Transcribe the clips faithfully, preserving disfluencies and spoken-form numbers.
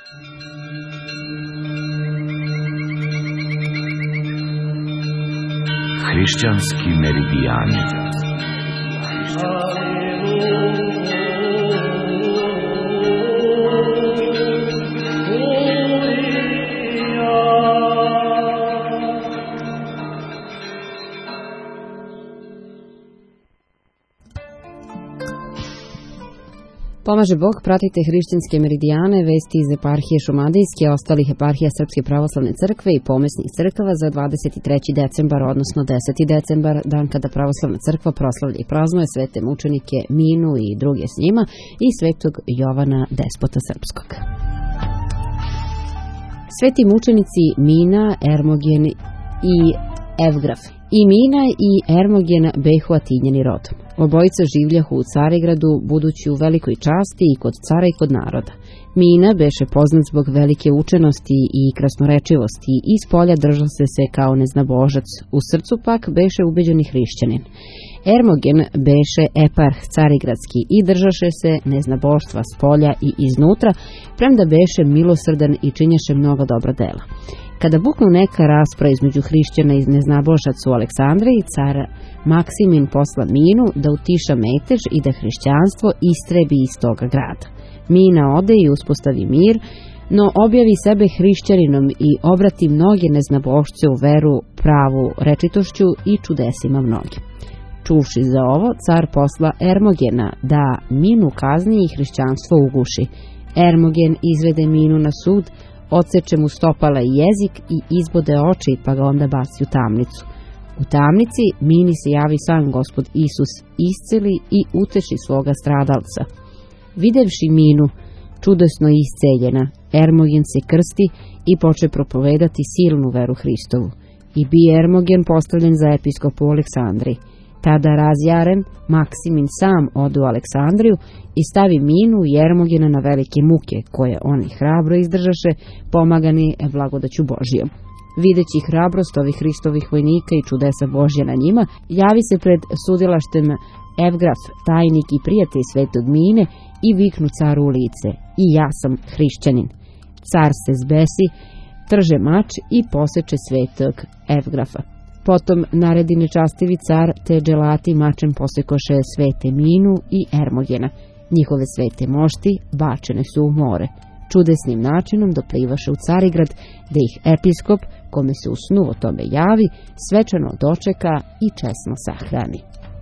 Hrišćanski meridijani. Pomaže Bog, pratite hrišćanske meridijane, vesti iz eparhije Šumadijske, ostalih eparhija Srpske pravoslavne crkve i pomesnih crkava za dvadeset treći decembar, odnosno deseti decembar, dan kada pravoslavna crkva proslavlja i praznuje svete mučenike Minu i druge s njima i svetog Jovana, despota srpskog. Sveti mučenici Mina, Ermogen i Evgraf. I Mina i Ermogen behu atinjeni rodom. Obojica življahu u Carigradu, budući u velikoj časti i kod cara i kod naroda. Mina beše poznat zbog velike učenosti i krasnorečivosti i iz polja držao se se kao neznabožac, u srcu pak beše ubeđeni hrišćanin. Ermogen beše eparh carigradski i držaše se neznaboštva s polja i iznutra, premda beše milosrdan i činješe mnogo dobra dela. Kada buknu neka rasprava između hrišćana i neznabožaca u Aleksandriji, car Maksimin posla Minu da utiša metež i da hrišćanstvo istrebi iz toga grada. Mina ode i uspostavi mir, no objavi sebe hrišćaninom i obrati mnoge neznabošce u veru pravu rečitošću i čudesima mnogim. Čuvši za ovo, car posla Ermogena da Minu kazni i hrišćanstvo uguši. Ermogen izvede Minu na sud, odseče mu stopala i jezik i izbode oči, pa ga onda baci u tamnicu. U tamnici Mini se javi sam Gospod Isus, isceli i uteši svoga stradalca. Videvši Minu čudesno isceljena, Ermogen se krsti i poče propovedati silnu veru Hristovu. I bi Ermogen postavljen za episkopa u Aleksandriji. Tada razjaren, Maksimin sam ode u Aleksandriju i stavi Minu i Ermogena na velike muke, koje oni hrabro izdržaše, pomagani blagodaću Božijom. Videći hrabrost ovih Hristovih vojnika i čudesa Božja na njima, javi se pred sudilaštem Evgraf, tajnik i prijatelj svetog Mine, i viknu caru u lice: "I ja sam hrišćanin." Car se zbesi, trže mač i poseče svetog Evgrafa. Potom naredi nečastivi car te dželati mačem posekoše svete Minu i Ermogena. Njihove svete mošti bačene su u more. Čudesnim načinom doplivaše u Carigrad, da ih episkop, kome se u snu o tome javi, svečano dočeka i česno sahrani.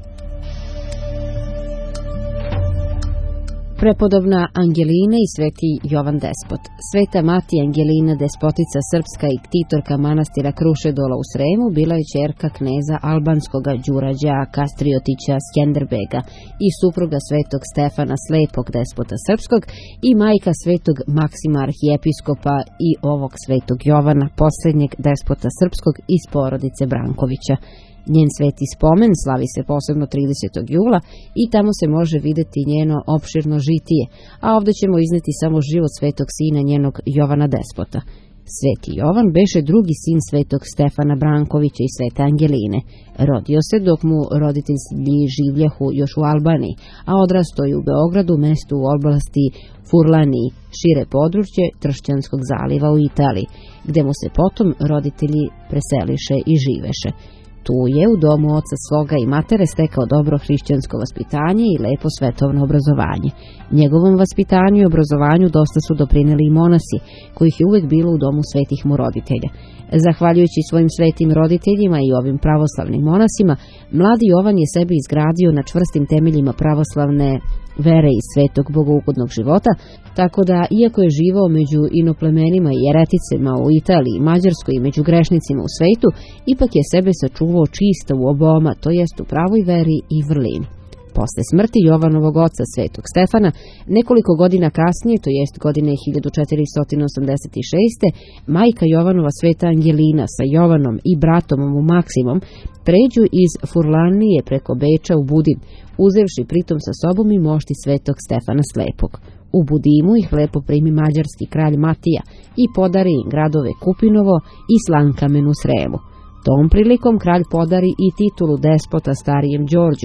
Prepodobna Angelina i sveti Jovan despot. Sveta mati Angelina, despotica srpska i ktitorka manastira Krušedola u Sremu, bila je ćerka kneza albanskoga Đurađa Kastriotića Skenderbega i supruga svetog Stefana Slepog, despota srpskog, i majka svetog Maksima arhijepiskopa i ovog svetog Jovana, posljednjeg despota srpskog iz porodice Brankovića. Njen sveti spomen slavi se posebno tridesetog jula i tamo se može videti njeno opširno žitije, a ovdje ćemo izneti samo život svetog sina njenog Jovana despota. Sveti Jovan beše drugi sin svetog Stefana Brankovića i svete Angeline. Rodio se dok mu roditelji življahu još u Albaniji, a odrastao je u Beogradu, mestu u oblasti Furlaniji, šire područje Tršćanskog zaliva u Italiji, gde mu se potom roditelji preseliše i živeše. Tu je u domu oca svoga i matere stekao dobro hrišćansko vaspitanje i lepo svetovno obrazovanje. Njegovom vaspitanju i obrazovanju dosta su doprineli i monasi, kojih je uvek bilo u domu svetih mu roditelja. Zahvaljujući svojim svetim roditeljima i ovim pravoslavnim monasima, mladi Jovan je sebe izgradio na čvrstim temeljima pravoslavne vere i svetog bogougodnog života, tako da, iako je živao među inoplemenima i jereticima u Italiji, Mađarskoj i među grešnicima u svetu, ipak je sebe sačuvao čisto u oboma, to jest u pravoj veri i vrlini. Posle smrti Jovanovog oca svetog Stefana, nekoliko godina kasnije, to jest godine hiljadu četiristo osamdeset šeste. majka Jovanova sveta Angelina sa Jovanom i bratom mu Maksimom pređu iz Furlanije preko Beča u Budin, uzevši pritom sa sobom i mošti svetog Stefana Slepog. U Budimu ih lepo primi mađarski kralj Matija i podari im gradove Kupinovo i Slankamen u Sremu. Tom prilikom kralj podari i titulu despota starijem Đorđu,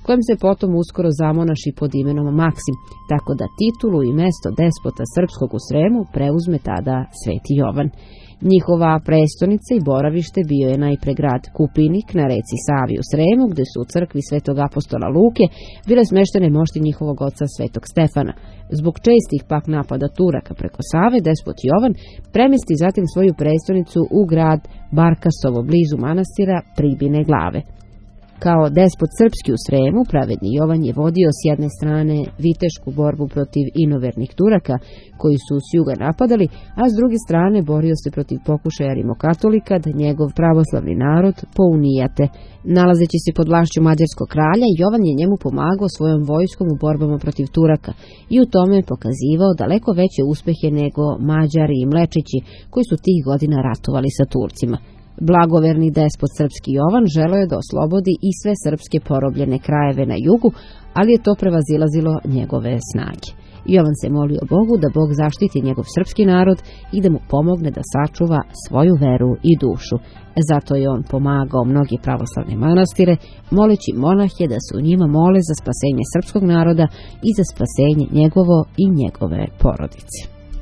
kojem se potom uskoro zamonaši pod imenom Maksim, tako da titulu i mesto despota srpskog u Sremu preuzme tada Sveti Jovan. Njihova prestonica i boravište bio je najpre grad Kupinik na reci Savi u Sremu, gde su u crkvi Svetog apostola Luke bile smeštene mošti njihovog oca Svetog Stefana. Zbog čestih pak napada Turaka preko Save, despot Jovan premesti zatim svoju prestonicu u grad Barkasovo blizu manastira Pribine Glave. Kao despot srpski u Sremu, pravedni Jovan je vodio s jedne strane vitešku borbu protiv inovernih Turaka, koji su s juga napadali, a s druge strane borio se protiv pokušaja rimokatolika da njegov pravoslavni narod pounijate. Nalazeći se pod vlašću mađarskog kralja, Jovan je njemu pomagao svojom vojskom u borbama protiv Turaka i u tome pokazivao daleko veće uspehe nego Mađari i Mlečići, koji su tih godina ratovali sa Turcima. Blagoverni despot srpski Jovan želeo je da oslobodi i sve srpske porobljene krajeve na jugu, ali je to prevazilazilo njegove snage. Jovan se molio Bogu da Bog zaštiti njegov srpski narod i da mu pomogne da sačuva svoju veru i dušu. Zato je on pomagao mnoge pravoslavne manastire, moleći monahe da se u njima mole za spasenje srpskog naroda i za spasenje njegovo i njegove porodice.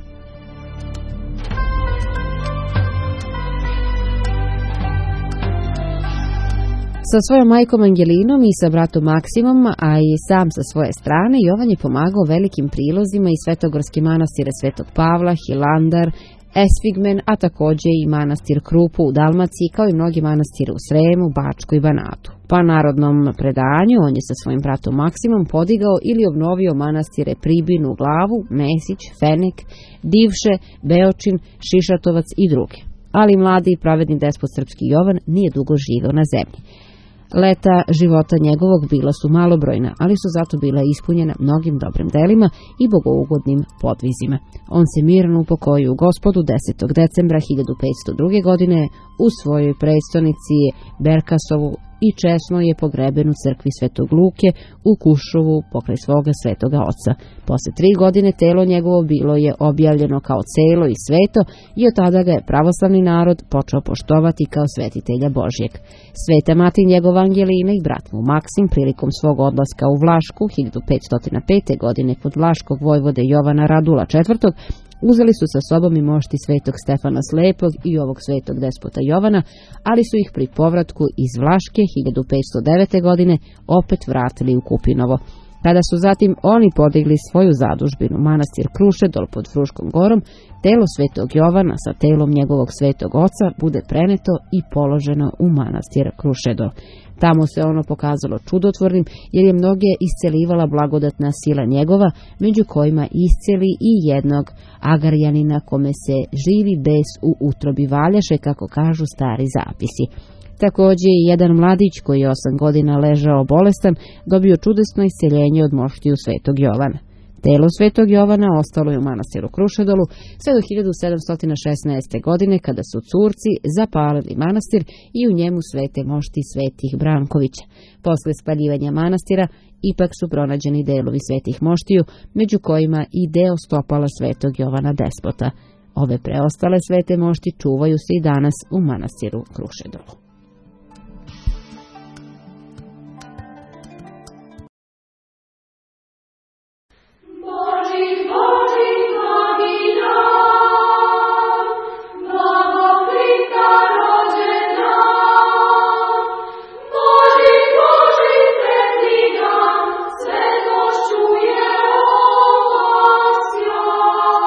Sa svojom majkom Angelinom i sa bratom Maksimom, a i sam sa svoje strane, Jovan je pomagao velikim prilozima i svetogorski manastire Svetog Pavla, Hilandar, Esfigmen, a takođe i manastir Krupu u Dalmaciji, kao i mnogi manastire u Sremu, Bačkoj i Banatu. Po narodnom predanju, on je sa svojim bratom Maksimom podigao ili obnovio manastire Pribinu Glavu, Mesić, Fenek, Divše, Beočin, Šišatovac i druge. Ali mladi i pravedni despot srpski Jovan nije dugo živeo na zemlji. Leta života njegovog bila su malobrojna, ali su zato bila ispunjena mnogim dobrim delima i bogougodnim podvizima. On se mirno upokojio u Gospodu desetog decembra hiljadu petsto druge. godine u svojoj prestonici Berkasovu i česno je pogreben u crkvi Svetog Luke u Kušovu pokraj svoga svetoga oca. Posle tri godine telo njegovo bilo je objavljeno kao celo i sveto i od tada ga je pravoslavni narod počeo poštovati kao svetitelja Božjeg. Sveta mati njegova Angelina i brat mu Maksim prilikom svog odlaska u Vlašku hiljadu petsto pete. godine kod vlaškog vojvode Jovana Radula četvrtog. Uzeli su sa sobom i mošti svetog Stefana Slepog i ovog svetog despota Jovana, ali su ih pri povratku iz Vlaške hiljadu petsto devete. godine opet vratili u Kupinovo. Kada su zatim oni podigli svoju zadužbinu, manastir Krušedol pod Fruškom gorom, telo svetog Jovana sa telom njegovog svetog oca bude preneto i položeno u manastir Krušedol. Tamo se ono pokazalo čudotvornim, jer je mnoge iscelivala blagodatna sila njegova, među kojima isceli i jednog Agarjanina kome se živi bes u utrobi valjaše, kako kažu stari zapisi. Takođe i jedan mladić koji je osam godina ležao bolestan dobio čudesno isceljenje od moštiju svetog Jovana. Telo svetog Jovana ostalo je u manastiru Krušedolu sve do hiljadu sedamsto šesnaeste. godine, kada su Curci zapalili manastir i u njemu svete mošti svetih Brankovića. Posle spaljivanja manastira ipak su pronađeni delovi svetih moštiju, među kojima i deo stopala svetog Jovana despota. Ove preostale svete mošti čuvaju se i danas u manastiru Krušedolu.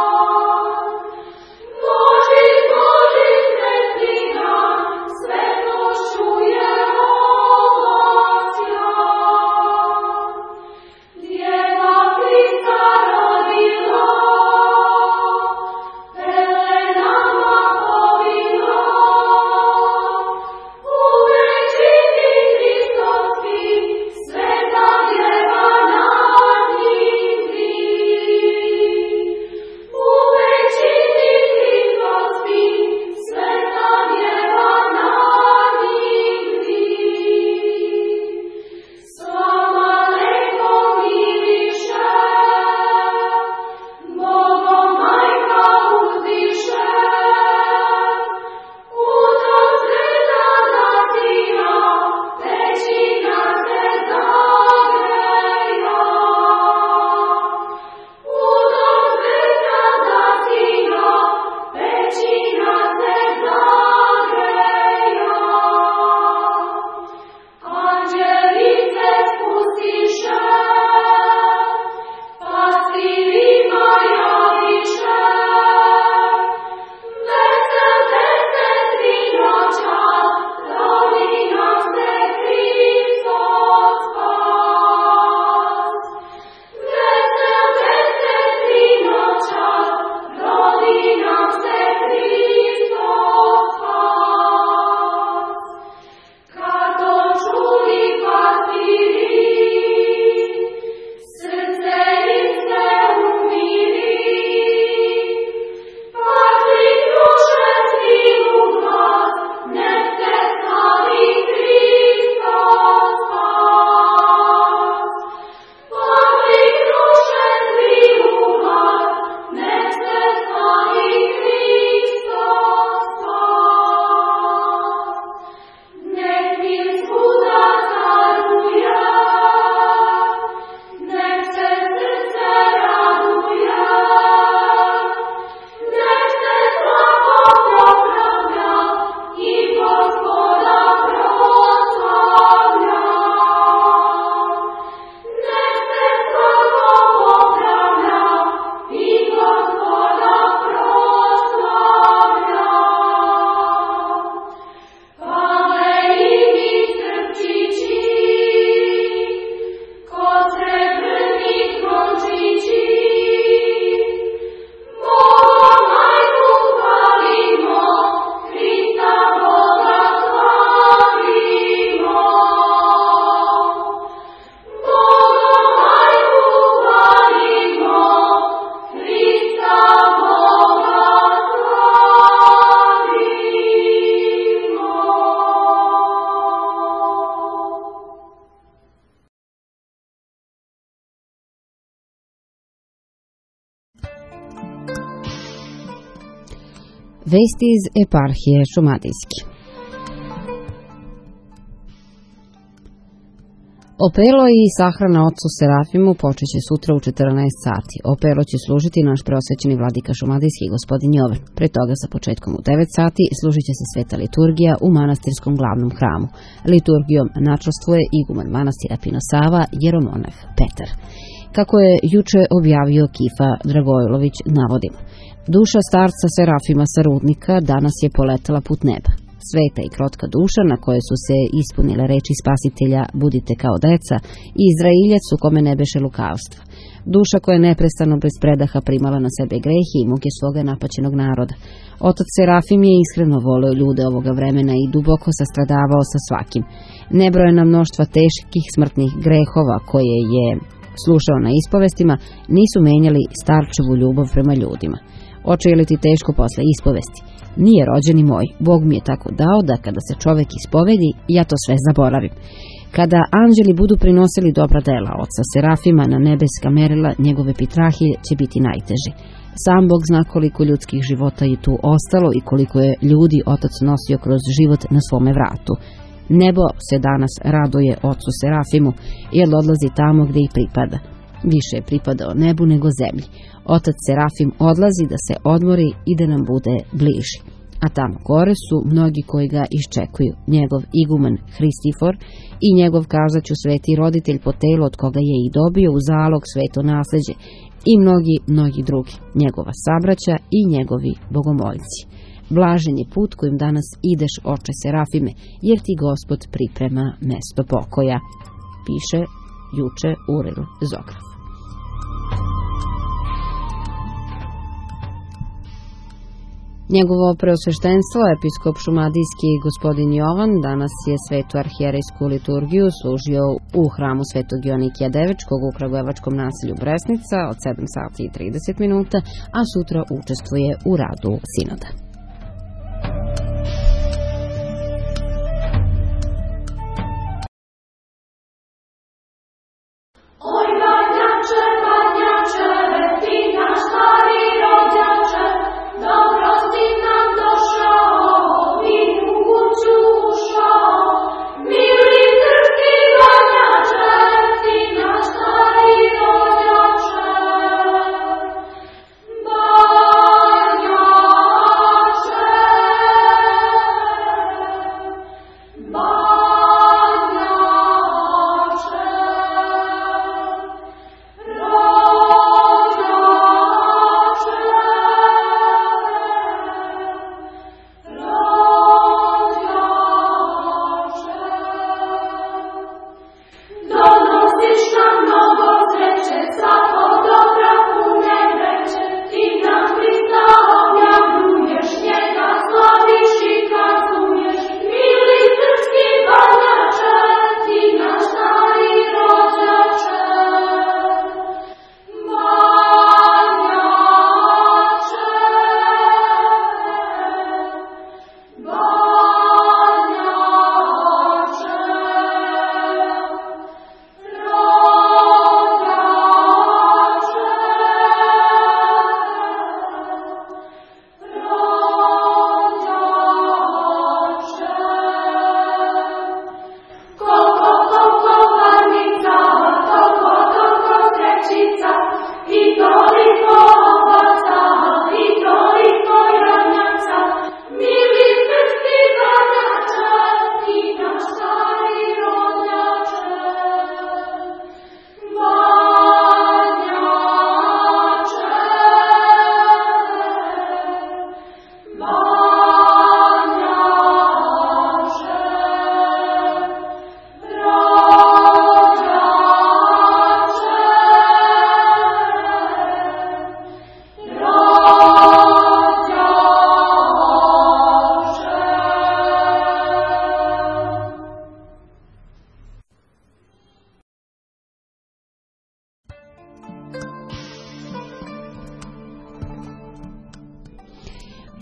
Svetlo Vesti iz eparhije Šumadijske. Opelo i sahrana ocu Serafimu počeće sutra u četrnaest sati. Opelo će služiti naš preosvećeni vladika Šumadijski gospodin Jovan. Pre toga sa početkom u devet sati služit će se sveta liturgija u manastirskom glavnom hramu. Liturgijom načastvuje iguman manastira Pinosava, jeromonah Petar. Kako je juče objavio Kifa Dragojlović, navodimo: duša starca Serafima sa Rudnika danas je poletela put neba. Sveta i krotka duša na koje su se ispunile reči Spasitelja: budite kao deca, i Izrailjac u kome ne beše lukavstva. Duša koja je neprestano bez predaha primala na sebe grehe i muke svoga napaćenog naroda. Otac Serafim je iskreno voleo ljude ovoga vremena i duboko sastradavao sa svakim. Nebrojena mnoštva teških smrtnih grehova koje je slušao na ispovestima nisu menjali starčevu ljubav prema ljudima. Oče, je li ti teško posle ispovesti? Nije, rođeni moj, Bog mi je tako dao da kada se čovek ispovedi, ja to sve zaboravim. Kada anđeli budu prinosili dobra dela oca Serafima na nebeska merila, njegove pitrahilje će biti najteži. Sam Bog zna koliko ljudskih života je tu ostalo i koliko je ljudi otac nosio kroz život na svome vratu. Nebo se danas raduje ocu Serafimu, jer odlazi tamo gde i pripada. Više je pripadao nebu nego zemlji. Otac Serafim odlazi da se odmori i da nam bude bliži. A tamo gore su mnogi koji ga iščekuju, njegov iguman Hristifor i njegov, kazaću, sveti roditelj po telu od koga je i dobio u zalog sveto nasleđe, i mnogi, mnogi drugi, njegova sabraća i njegovi bogomoljci. Blažen je put kojim danas ideš, oče Serafime, jer ti Gospod priprema mesto pokoja, piše juče Uril Zograf. Njegovo preosveštenstvo, episkop Šumadijski gospodin Jovan, danas je svetu arhijerejsku liturgiju služio u hramu svetog Jonikija Devičkog u kragujevačkom naselju Bresnica od sedam sati i trideset minuta, a sutra učestvuje u radu sinoda. Banja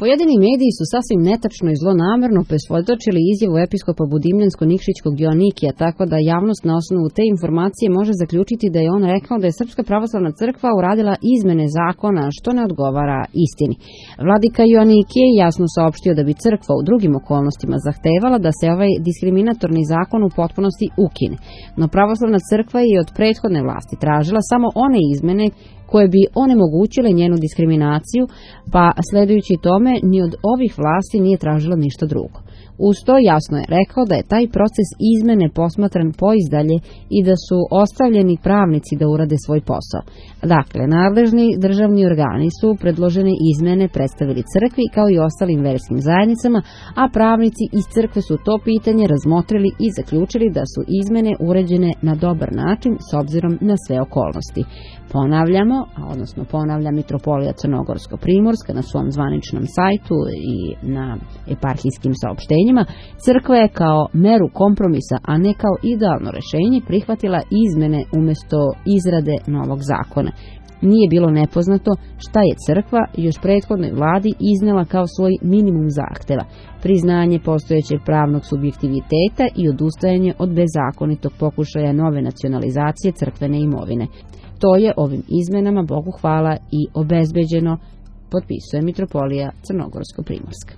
Pojedini mediji su sasvim netačno i zlonamerno presvjedočili izjavu episkopa Budimljansko-Nikšićkog Joanikija, tako da javnost na osnovu te informacije može zaključiti da je on rekao da je Srpska pravoslavna crkva uradila izmene zakona, što ne odgovara istini. Vladika Joanikije jasno saopštio da bi crkva u drugim okolnostima zahtevala da se ovaj diskriminatorni zakon u potpunosti ukine, no pravoslavna crkva je od prethodne vlasti tražila samo one izmene koje bi onemogućile njenu diskriminaciju, pa sledujući tome ni od ovih vlasti nije tražila ništa drugo. Uz to jasno je rekao da je taj proces izmene posmatran poizdalje i da su ostavljeni pravnici da urade svoj posao. Dakle, nadležni državni organi su predložene izmene predstavili crkvi kao i ostalim verskim zajednicama, a pravnici iz crkve su to pitanje razmotrili i zaključili da su izmene uređene na dobar način s obzirom na sve okolnosti. Ponavljamo, odnosno ponavlja Mitropolija Crnogorsko-Primorska na svom zvaničnom sajtu i na eparhijskim saopštenjima, crkva je kao meru kompromisa, a ne kao idealno rešenje, prihvatila izmene umjesto izrade novog zakona. Nije bilo nepoznato šta je crkva još prethodnoj vladi iznela kao svoj minimum zahteva, priznanje postojećeg pravnog subjektiviteta i odustajanje od bezakonitog pokušaja nove nacionalizacije crkvene imovine. To je ovim izmenama, Bogu hvala, i obezbeđeno, potpisuje Mitropolija Crnogorsko-Primorska.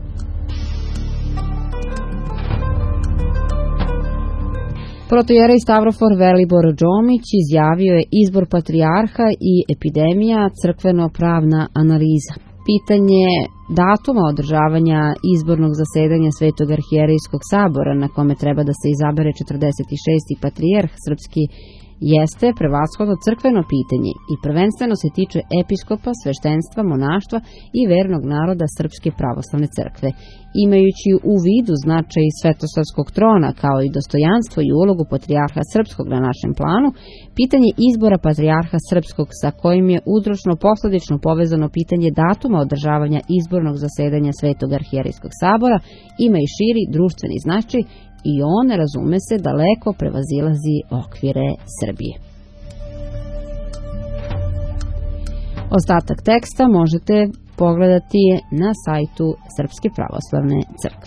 Protojerej Stavrofor Velibor Džomić izjavio je izbor patrijarha i epidemija crkveno-pravna analiza. Pitanje datuma održavanja izbornog zasedanja Svetog arhijerejskog sabora na kome treba da se izabere četrdeset šesti patrijarh srpski jeste prevashodno crkveno pitanje i prvenstveno se tiče episkopa, sveštenstva, monaštva i vernog naroda Srpske pravoslavne crkve. Imajući u vidu značaj svetosavskog trona kao i dostojanstvo i ulogu patrijarha srpskog na našem planu, pitanje izbora patrijarha srpskog sa kojim je uzročno posledično povezano pitanje datuma održavanja izbornog zasedanja Svetog arhijerejskog sabora ima i širi društveni značaj i on, razume se, daleko prevazilazi okvire Srbije. Ostatak teksta možete pogledati na sajtu Srpske pravoslavne crkve.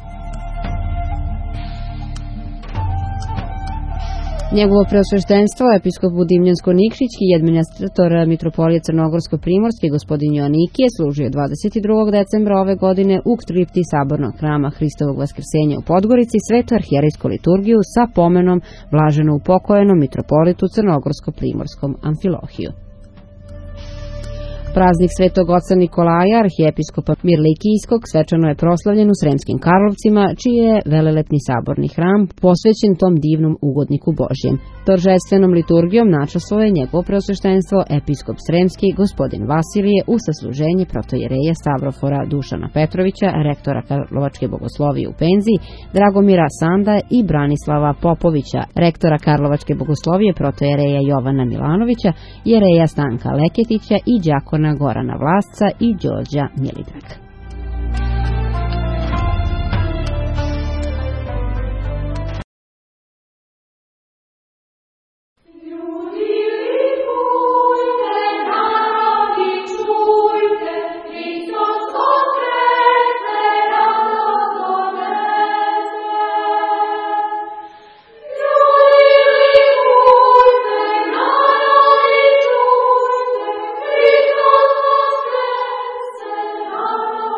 Njegovo preosveštenstvo, episkop Budimljansko-Nikšićki i administrator Mitropolije Crnogorsko-Primorske gospodin Joanikije služio dvadeset drugog decembra ove godine u kripti sabornog hrama Hristovog vaskrsenja u Podgorici svetu arhijerejsku liturgiju sa pomenom blaženo upokojenom mitropolitu Crnogorsko-Primorskom Amfilohiju. Praznik Svetog oca Nikolaja, arhijepiskopa Mirlikijskog, svečano je proslavljen u Sremskim Karlovcima, čiji je velelepni saborni hram posvećen tom divnom ugodniku Božjem. Торжественom liturgijom načastvuje njegovo preosveštenstvo episkop Sremski gospodin Vasilije u sasluženje protojereja Stavrofora Dušana Petrovića, rektora Karlovačke bogoslovije u penziji, Dragomira Sanda i Branislava Popovića, rektora Karlovačke bogoslovije protojereja Jovana Milanovića, jereja Stanka Leketića i đakona Gorana Vlasca i Đorđa Milidraga. Oh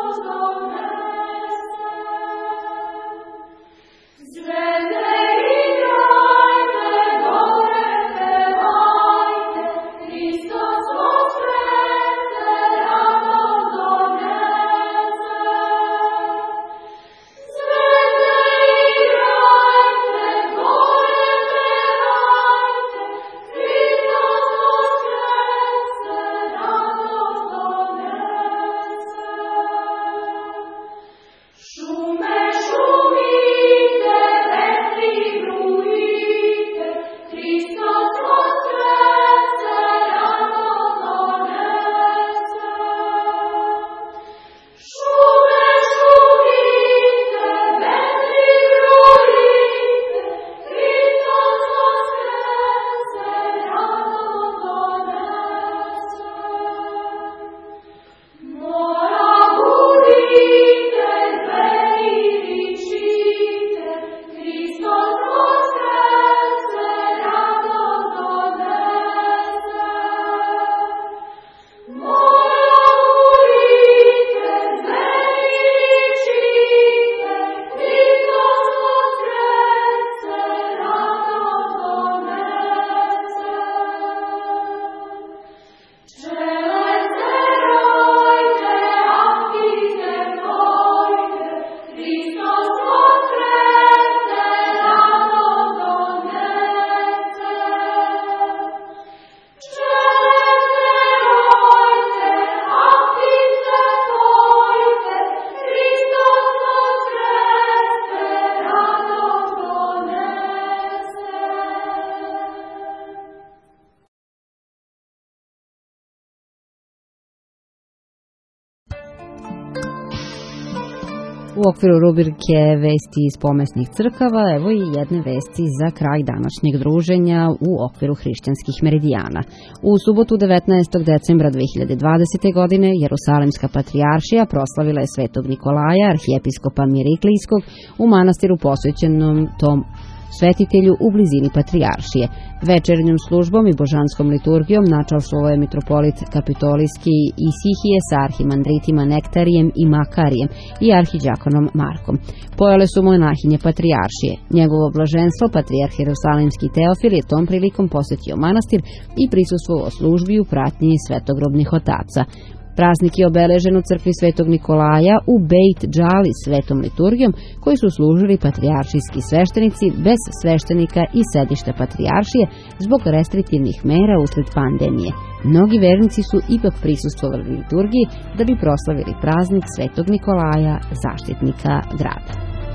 U okviru rubrike Vesti iz pomesnih crkava, evo i jedne vesti za kraj današnjeg druženja u okviru hrišćanskih meridijana. U subotu devetnaestog decembra dve hiljade dvadesete. godine Jerusalimska patrijaršija proslavila je Svetog Nikolaja, arhijepiskopa Miriklijskog, u manastiru posvećenom tom svetitelju u blizini patrijaršije. Večernjom službom i božanskom liturgijom načalstvovao je mitropolit Kapitolijski Isihije sa arhimandritima Nektarijem i Makarijem i arhiđakonom Markom. Pojele su monahinje patrijaršije. Njegovo blaženstvo, patrijarh Jerusalimski Teofil, je tom prilikom posjetio manastir i prisustvovao službi u pratnji svetogrobnih otaca. Praznik je obeležen u crkvi Svetog Nikolaja u Bejt Džali svetom liturgijom, koji su služili patrijaršijski sveštenici bez sveštenika i sedišta patrijaršije zbog restriktivnih mera usled pandemije. Mnogi vernici su ipak prisustvovali liturgiji da bi proslavili praznik Svetog Nikolaja, zaštitnika grada.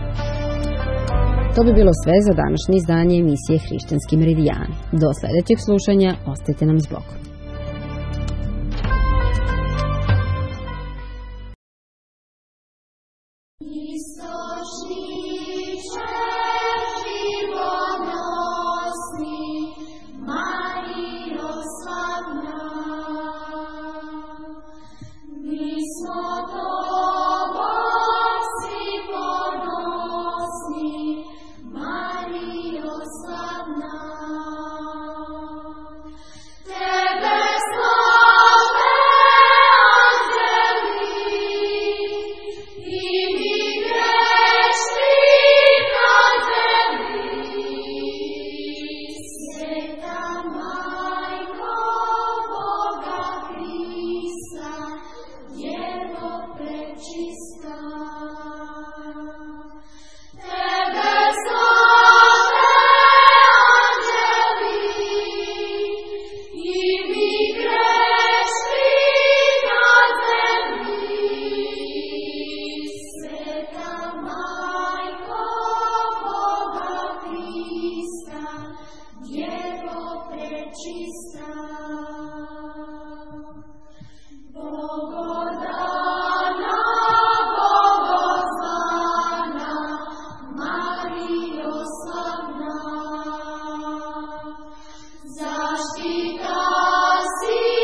To bi bilo sve za današnje izdanje emisije Hrišćanski meridijani. Do sljedećeg slušanja, ostajte nam s Bogom.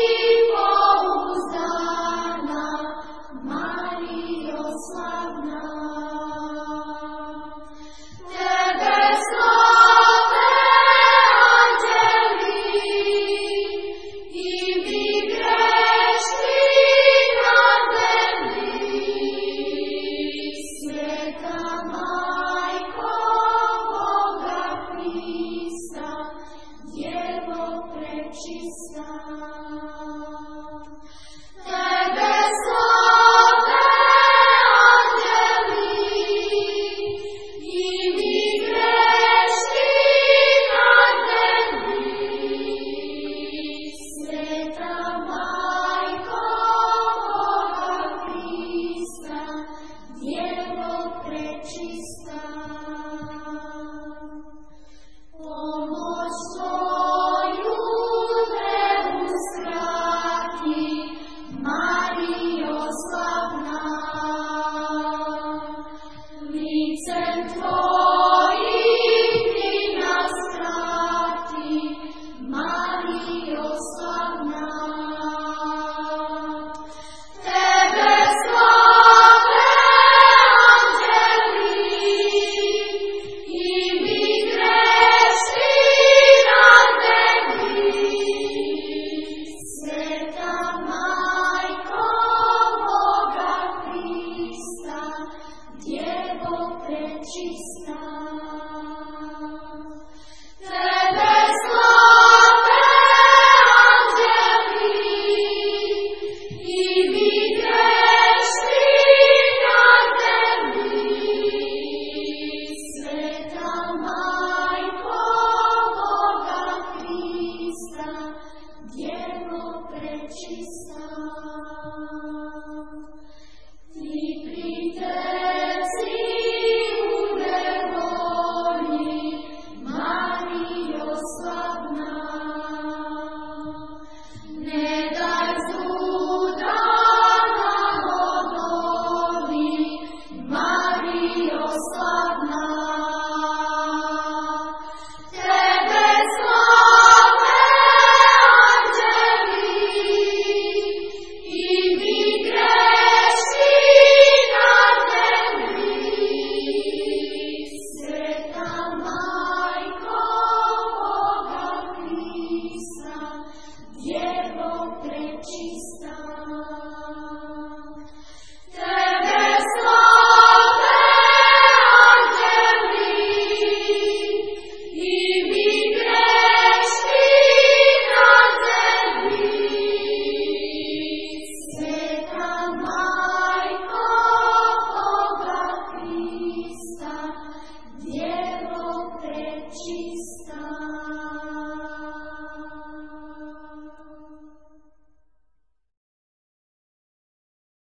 Slavna